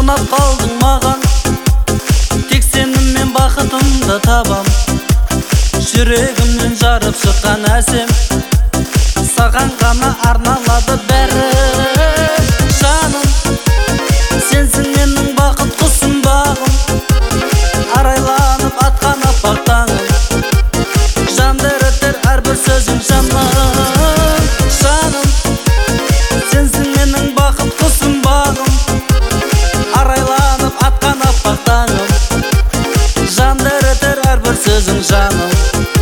ұнап қалдың маған, тек сенімен бақытымды табам. Жүрегімнен жарып шыққан әсем, саған ғана арналады бәрі. Жаным, сенсің менің бақыт құсым бағым, арайланып атқан аппақ таңым, жанды ерітер әрбір сөзің жаным. Жаным, сенсің менің бақыт құсым бағым, арайланып атқан аппақ таңым, жанды ерітер әрбір сөзің жаным.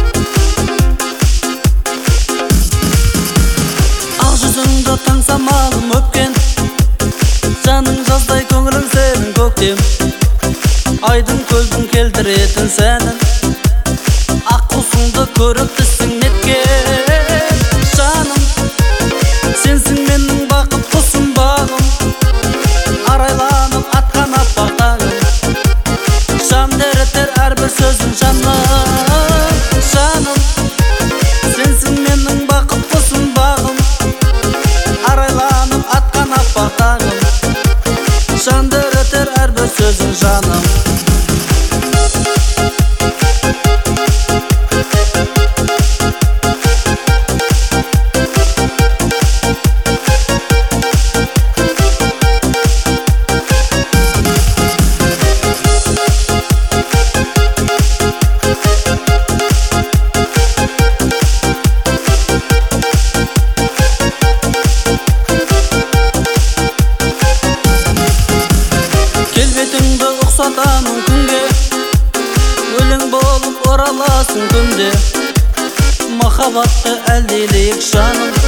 Ақ жүзіңді таң самалым өпкен, жаның жаздай көңілің сенің көктем. Айдың көлдің келтіретін сәнін, ақ құсыңды көріп түсің неткен. Жаным, сенсің менің бақыт құсым бағым, арайланып атқан аппақ таңым, жанды ерітер әрбір сөзің жаным. Жаным, сенсің менің бақыт құсым бағым, арайланып атқан аппақ таңым, жанды ерітер әрбір сөзің жаным. Келбетіңді ұқсатамын күнге, өлең болып ораласың күнде. Махаббатты әлдилейік жаным,